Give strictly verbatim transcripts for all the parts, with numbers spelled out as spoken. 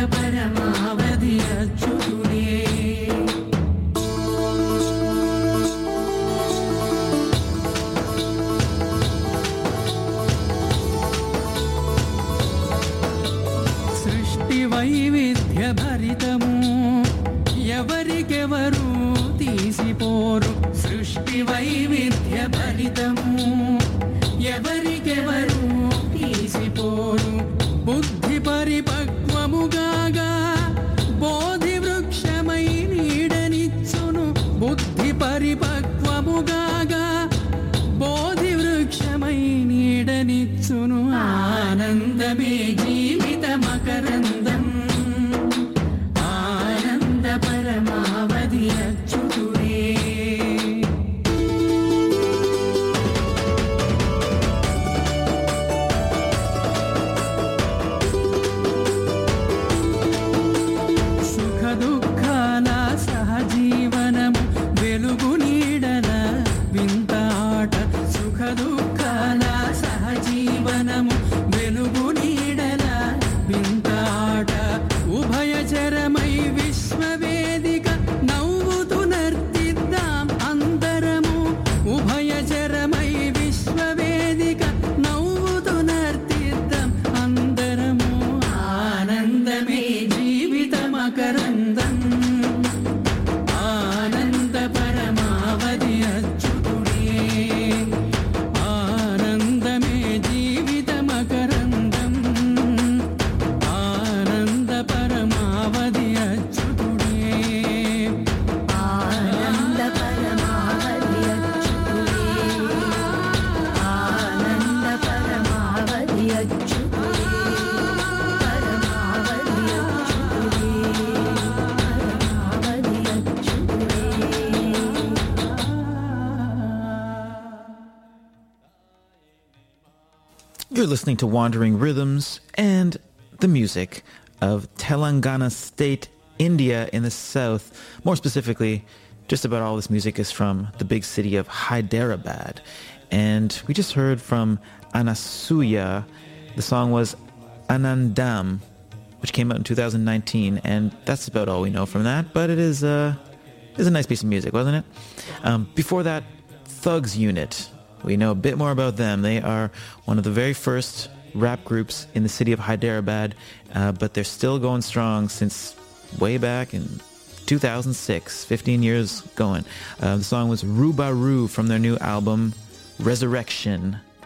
పరమావధి అచ్యుతుడే. సృష్టి వైవిధ్య భరితము ఎవరికెవరు తీసిపోరు. సృష్టి వైవిధ్య భరితము ఎవరికెవరు తీసిపోరు. బుద్ధి పరిపక్వముగాగా బోధి వృక్షమై నీడనిచ్చును. బుద్ధి పరిపక్వముగాగా బోధి వృక్షమై నీడనిచ్చును. ఆనందమే జీవిత మకరందం ఆనంద పరమావధి అచ్యుతుడే. సుఖ దుఃఖాల సహజీవనము వెలుగు నీడల వింత ఆట. సుఖ దుఃఖాల సహజీవనము వెలుగు నీడల వింత ఆట. ఉభయచరమై విశ్వవేదిక నవ్వుతూ నర్తిద్దాం అందరము. ఉభయచరమై విశ్వవేదిక నవ్వుతూ నర్తిద్దాం అందరము. ఆనందమే జీవిత మకరందం ఆనంద పరమావధి అచ్యుతుడే. ఆనందమే జీవిత మకరందం ఆనంద పరమావధి అచ్యుతుడే. ఆనంద పరమావధి అచ్యుతుడే. ఆనంద పరమావధి అచ్యుతుడే. పరమావధి అచ్యుతుడే. పరమావధి అచ్యుతుడే. You're listening to Wandering Rhythms and the music of Telangana State, India in the south. More specifically, just about all this music is from the big city of Hyderabad. And we just heard from Anasuya. The song was Anandam, which came out in two thousand nineteen, and that's about all we know from that, but it is, uh, it is a nice piece of music, wasn't it? Um, before that, Thugs Unit. We know a bit more about them. They are one of the very first rap groups in the city of Hyderabad, uh, but they're still going strong since way back in two thousand six, fifteen years going. Uh, the song was Ruba Ru from their new album, Resurrection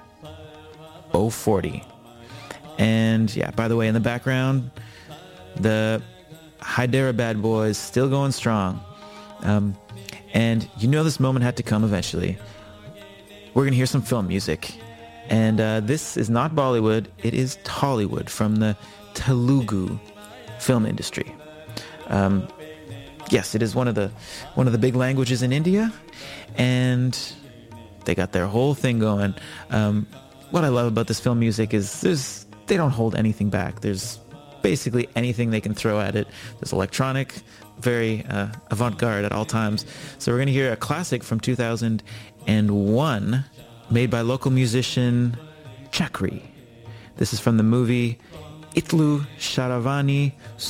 oh forty. And yeah, by the way, in the background, the Hyderabad boys still going strong. Um, and you know this moment had to come eventually. We're going to hear some film music. And uh, this is not Bollywood, it is Tollywood from the Telugu film industry. Um, yes, it is one of the one of the big languages in India, and they got their whole thing going. Um, what I love about this film music is there's they don't hold anything back. There's basically anything they can throw at it. There's electronic, very uh, avant-garde at all times. So we're going to hear a classic from two thousand one made by local musician Chakri. This is from the movie Itlu Sharavani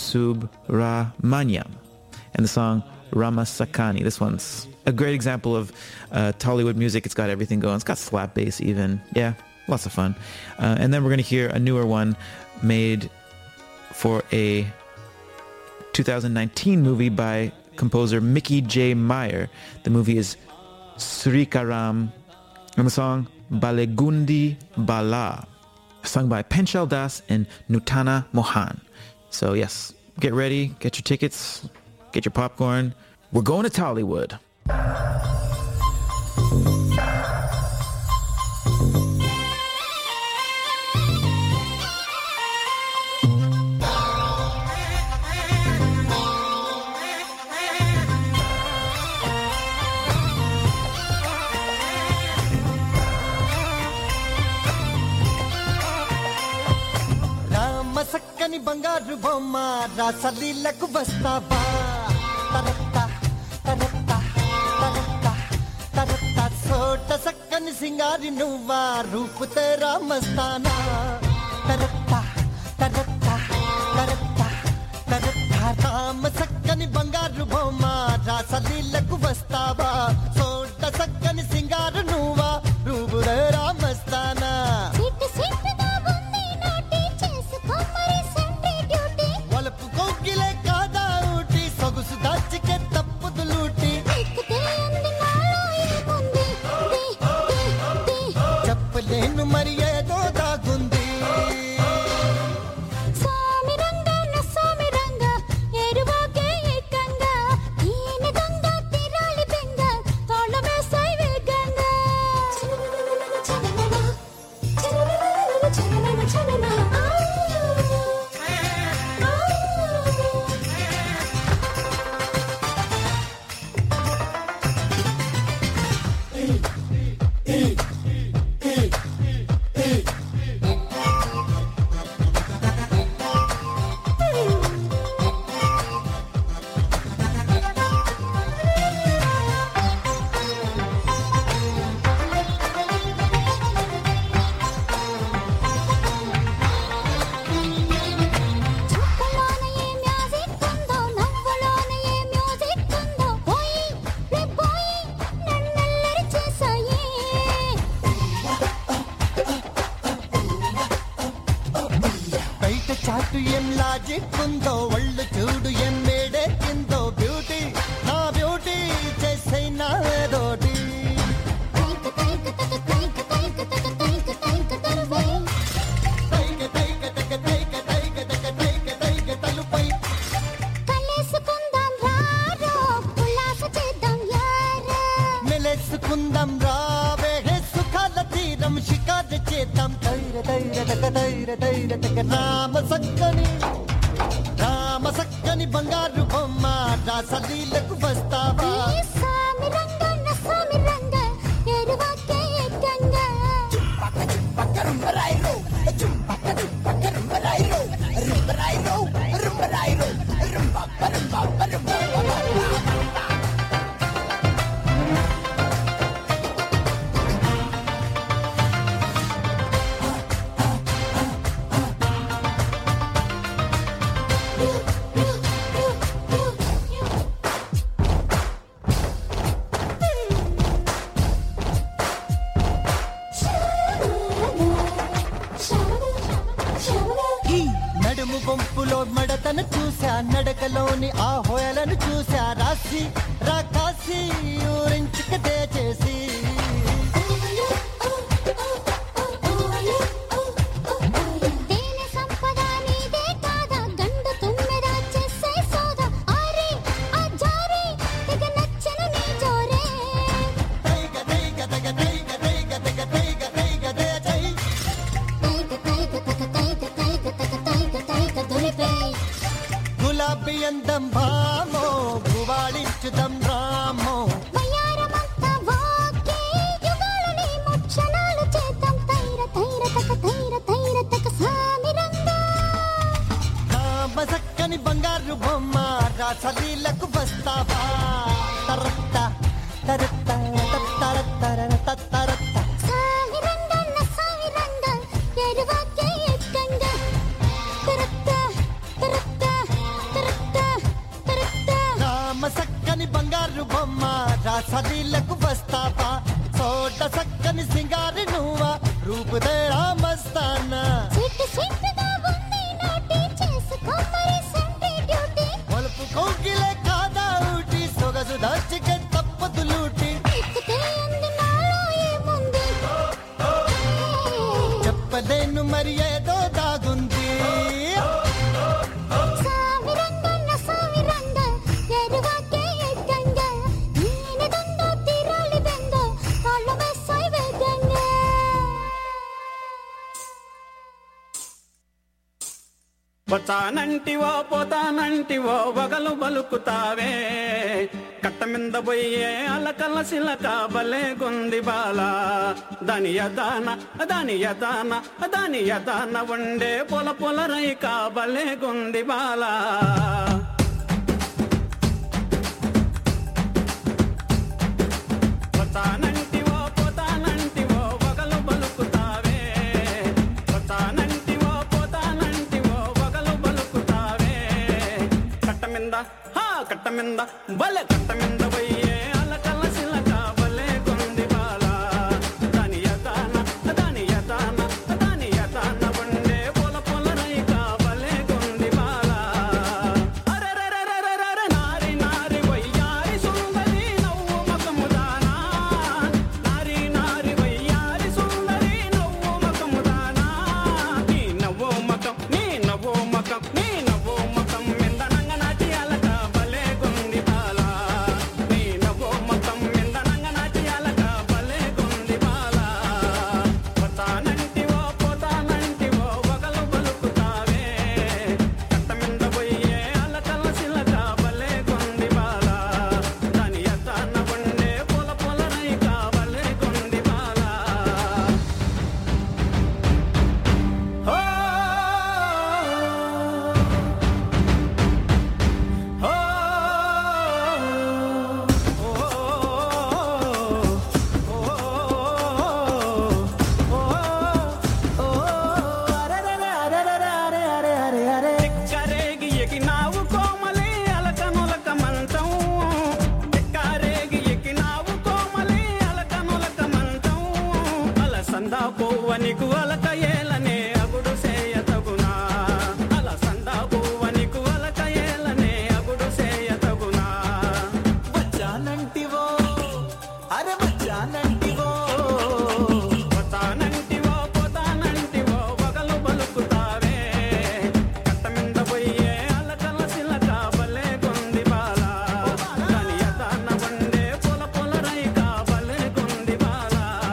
Subramanyam and the song Ramasakani. This one's a great example of uh, Tollywood music. It's got everything going. It's got slap bass even. Yeah, lots of fun. Uh, and then we're going to hear a newer one made for a two thousand nineteen movie by composer Mickey J. Meyer. The movie is Srikaram, and the song Balegundi Bala, sung by Penchal Das and Nutana Mohan. So yes, get ready, get your tickets, get your popcorn. We're going to Tollywood. సక్కని బంగారు బొమ్మ రాసలీలకు వస్తావా తరత్త తరత్త తరత్త తరత్త సోట సక్కని సింగారి నువ్వా రూపు తేరా మస్తానా తరత్త తరత్త తరత్త రామ సక్కని బంగారు బొమ్మ రాసలీలకు వస్తావా సోట సక్కని సింగారు నువ్వా రూపురే రామస్తానా వలపు కోకిలే కాదా ఊటి సొగుసు దాచికే తప్పుదు లూటి చెప్పలేను మరి ఏదో దాగుంది చాటు ఏం లాజిక్కుందో ఒళ్ళు చూడు ఏం మేడెక్కిందో బ్యూటీ నా బ్యూటీ చేసైనా ఏదోటి మెలేసుకుందాం రావే సుఖాల తీరం షికారు చేద్దాం తైర తైర తక తైర తైర తక రామ సక్కని రామ సక్కని బంగారు బొమ్మ రాసలీలకు వస్తావా నడుము బొంపులో మడతను చూసా నడకలోని ఆ హోయలను చూసా రాసి రాకాసి ఊరించుక చేసి గులాబీ అందం భామో గువాళించుదం రామో సక్కని బంగారు బొమ్మ రాసలీలకు వస్తావా తరత్త తరత్త తరత్త తరత్త సక్కని బంగారు బొమ్మ రాసలీలకు వస్తావా సోట సక్కని సింగారి నువ్వా రూపుదే రామస్తానా వలుపు కోకిలే కాదా ఊటి సొగసు దాచికే తప్పదు లూటి చెప్పలేను మరి ఏదో దాగుంది వచ్చానంటివో పోతానంటివో వగలు బలుకుతావే కట్ట మింద పోయే అలకల సిలక బలే గుంది బాల దాని యదాన దాని యదాన దాని యదాన ఉండే పొల పొల రైక బలే గుంది బాల వచ్చానంటివో పోతానంటివో వగలు బలుకుతావే వచ్చానంటివో పోతానంటివో వగలు బలుకుతావే కట్ట మింద కట్టమింద బలే కట్టమింద పోయే అలకల సిలక బలే గుంది బాల దాని యతాన దాని యతాన దాని యతాన బండే పొల పొల రైక బలే గుంది బాల అరెరెరెరెరెరె నారి నారి వయ్యారి సుందరి నవ్వు మకముదానా నారి నారి వయ్యారి సుందరి నవ్వు మకముదానా నీ నవ్వు మకం నీ నవ్వు మకం నీ నవ్వు మకం మింద నంగనాటి అలక బలే గుంది బాల నీ నవ్వు మకం మింద నంగనాటి అలక బలే గుంది బాల పోతానంటివో పోతానంటివో వగలు బలుకుతావే కట్ట మింద పోయే అలకల సిలక బలే గుంది బాల దాని యతాన బండే పొల పొల రైక బలే గుంది బాల ఓ ఓ తిక్కరేగి ఎగినావు కోమలి అలకనులక మంచం తిక్కరేగి ఎగినావు కోమలి అలకనులక మంచం అలసందా పువ్వ నీకు అలక ఏలనే అగుడు సేయ తగునా అలసందా పువ్వ నీకు అలక ఏలనే అగుడు సేయ తగునా వచ్చానంటివో అరే వచ్చానంటివో పోతానంటివో పోతానంటివో వగలు బలుకుతావే కట్ట మింద పోయే అలకల సిలక బలే గుంది బాల దాని యతాన బండే పొల పొల రైక బలే గుంది బాల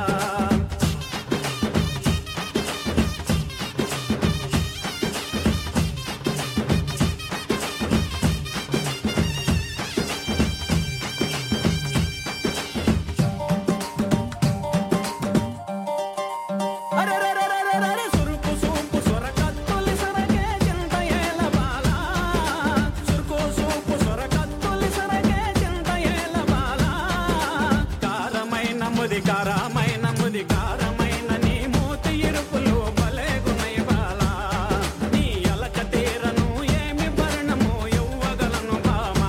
అరెరెరెరెరెరె సురుకు సూపు సొరకత్తులి సొరకే చింత ఏల బాల సురుకు సూపు సొరకత్తులి సొరకే చింత ఏల బాల కారమైన ముది కారమైన ముది కారమైన నీ మూతి ఇరుపులు బలే గునై బాల నీ అలక తీరను ఏమి భరణము ఎవ్వగలను బామా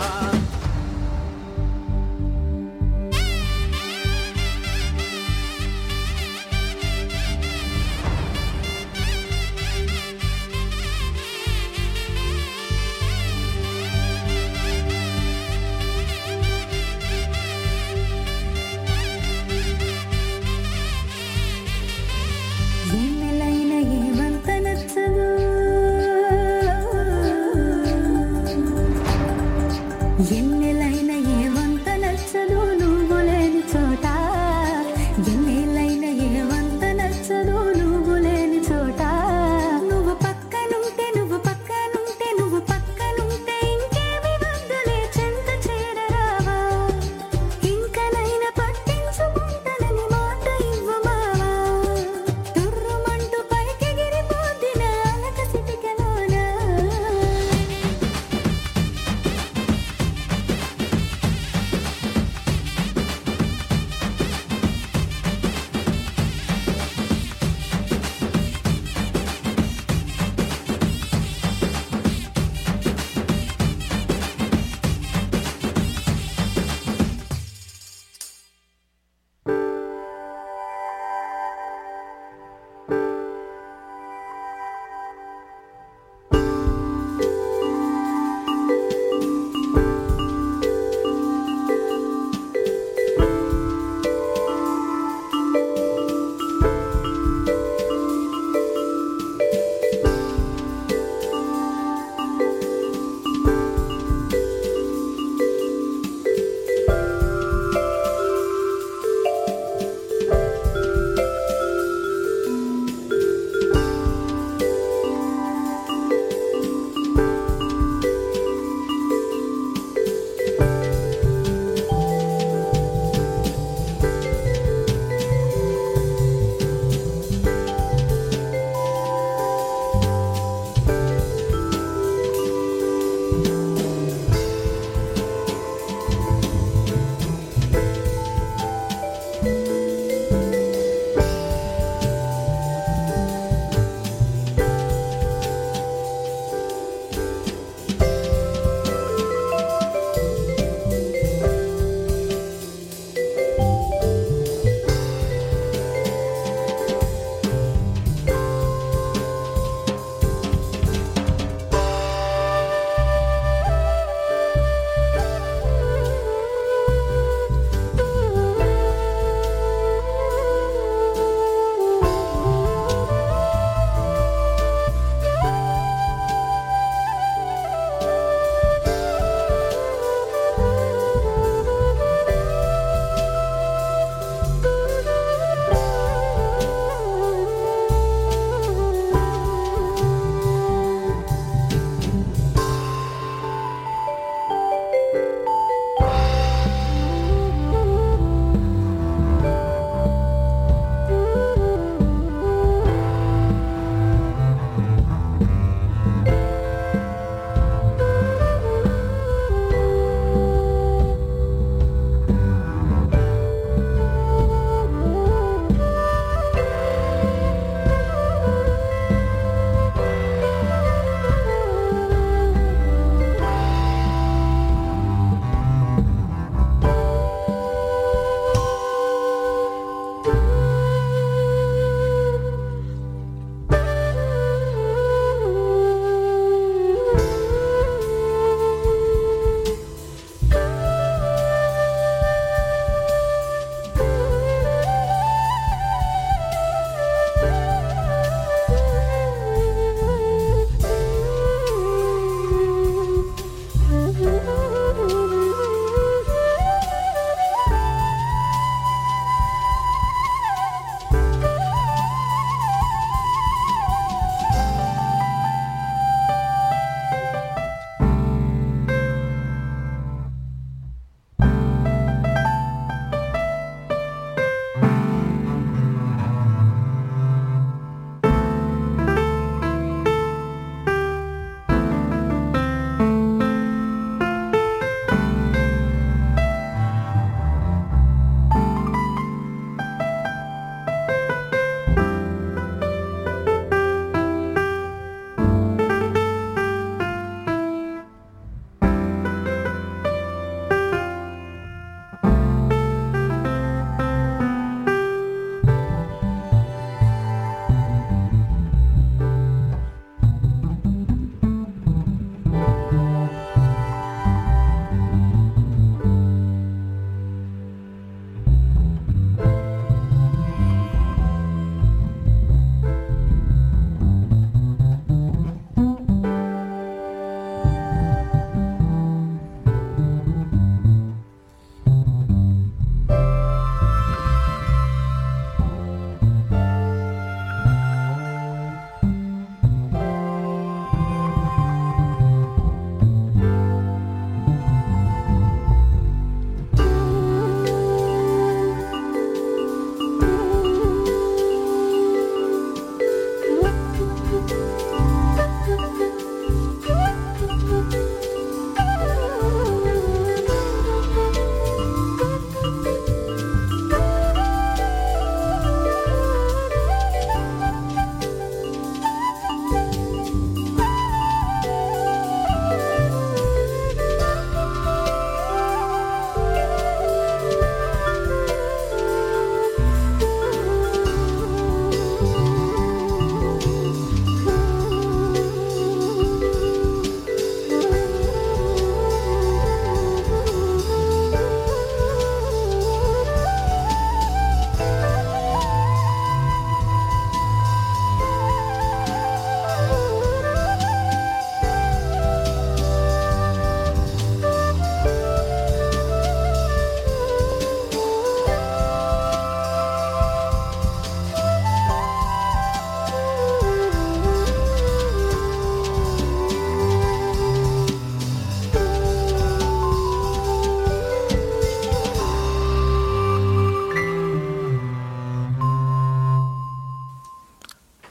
ఎన్నెలైన ఏమంత నచ్చదు ఎన్నెలైన ఏమంత నచ్చదు నువ్వు లేని చోట ఎన్నెలైన ఏమంత నచ్చదు నువ్వు లేని చోట నువ్వు పక్కనుంటే నువ్వు పక్కనుంటే నువ్వు పక్కనుంటే ఇంకేమి వద్దులే చెంత చేరరావా ఇంకనైనా పట్టించుకుంటానని మాట ఇవ్వు మావా తుర్రుమంటూ పైకెగిరిపోద్దిన అలక సిటికలోనా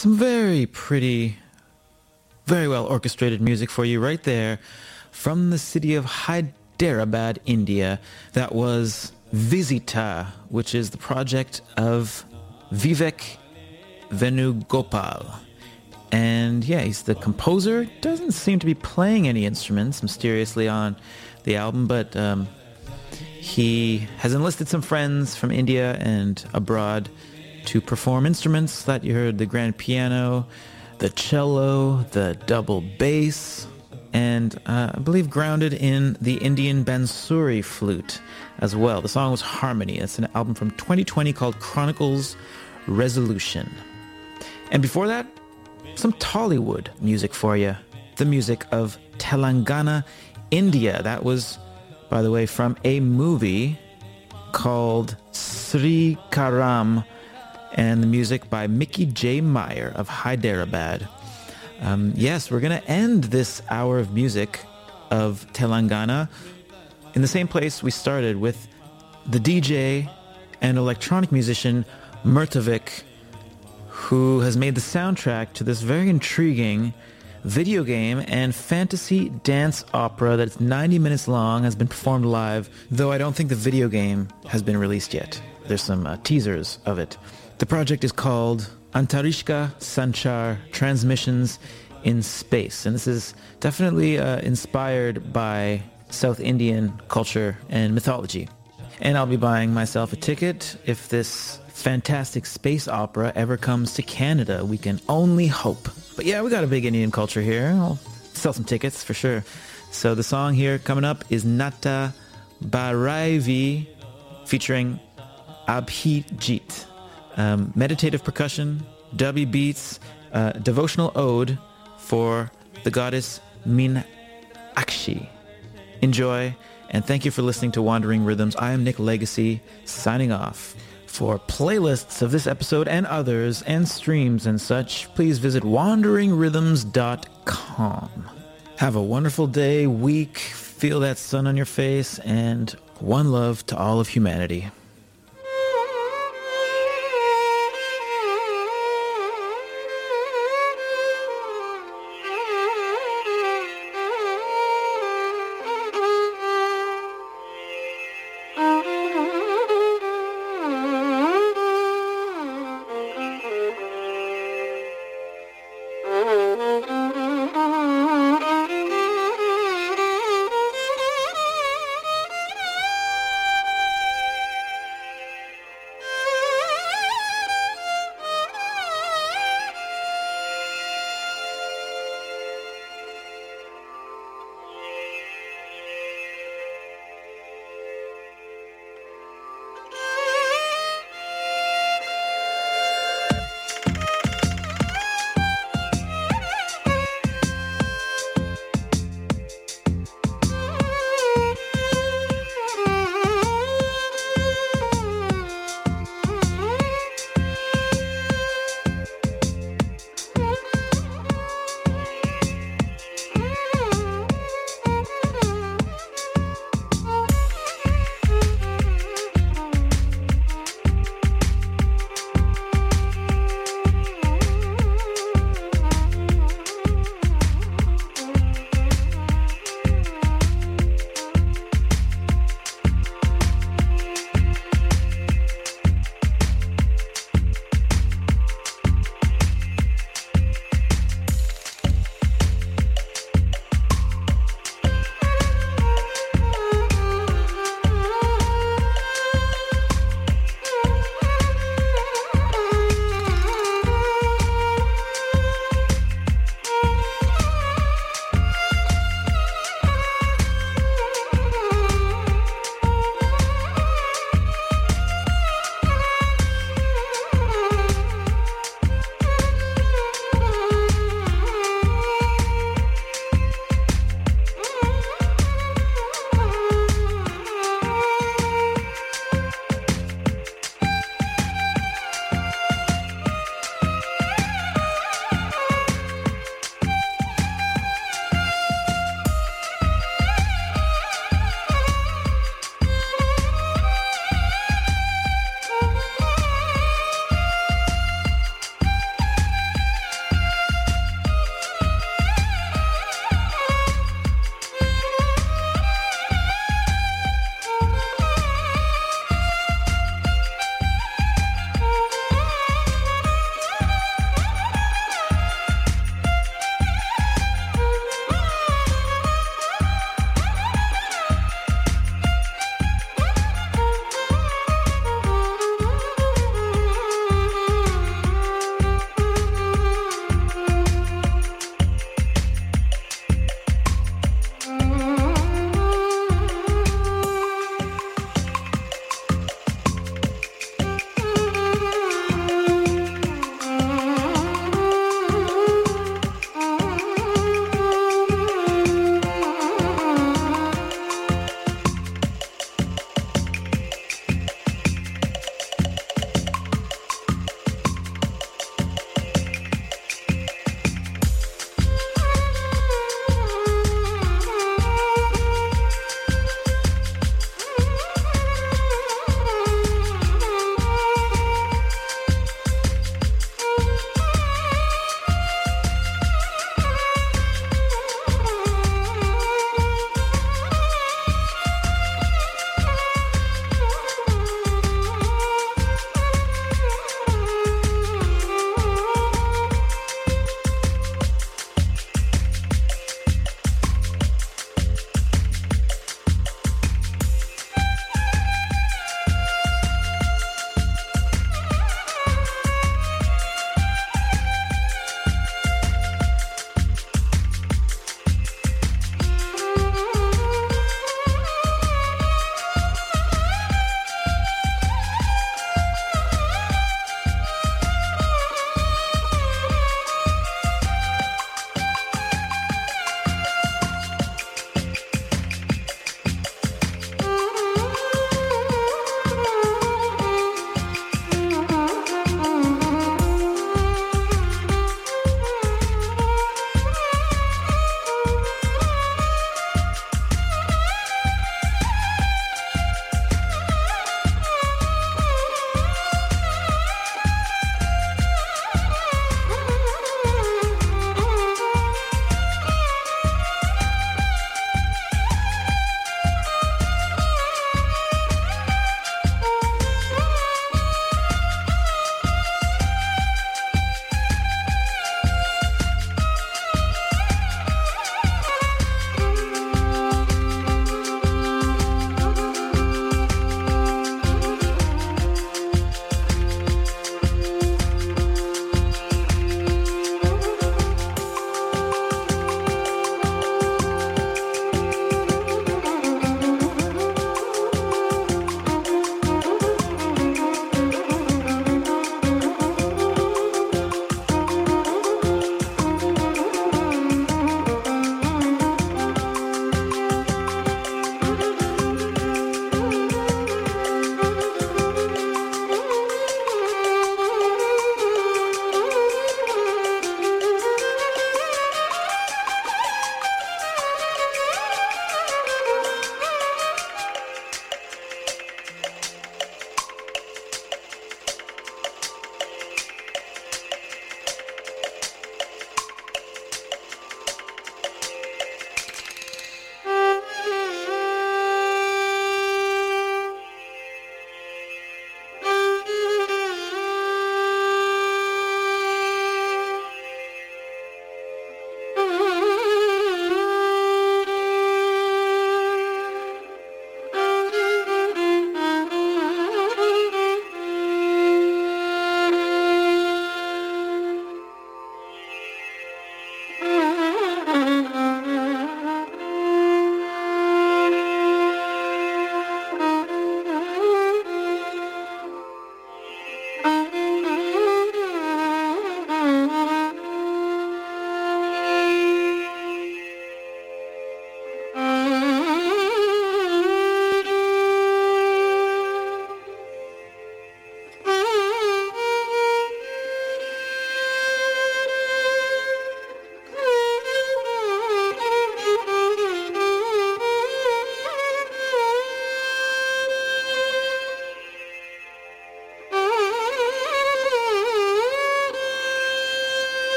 some very pretty, very well orchestrated music for you right there from the city of Hyderabad, India. That was Visita, which is the project of Vivek Venugopal. And yeah, he's the composer. Doesn't seem to be playing any instruments mysteriously on the album, but um, he has enlisted some friends from India and abroad to perform instruments that you heard: the grand piano, the cello, the double bass, and uh, I believe grounded in the Indian Bansuri flute as well. The song was Harmony. It's an album from twenty twenty called Chronicles Resolution. And before that, some Tollywood music for you. The music of Telangana, India. That was, by the way, from a movie called Sri Karam, and the music by Mickey J. Meyer of Hyderabad. Um, yes, we're going to end this hour of music of Telangana in the same place we started, with the D J and electronic musician Murtavik, who has made the soundtrack to this very intriguing video game and fantasy dance opera that's ninety minutes long, has been performed live, though I don't think the video game has been released yet. There's some uh, teasers of it. The project is called Antarishka Sanchar Transmissions in Space, and this is definitely uh, inspired by South Indian culture and mythology. And I'll be buying myself a ticket if this fantastic space opera ever comes to Canada. We can only hope. But yeah, we got a big Indian culture here. I'll sell some tickets for sure. So the song here coming up is Nata Bharaivi featuring Abhijit. Um, meditative percussion, dubby beats, uh, devotional ode for the goddess Meenakshi. Enjoy, and thank you for listening to Wandering Rhythms. I am Nick Legacy, signing off. For playlists of this episode and others, and streams and such, please visit wandering rhythms dot com. Have a wonderful day, week, feel that sun on your face, and one love to all of humanity.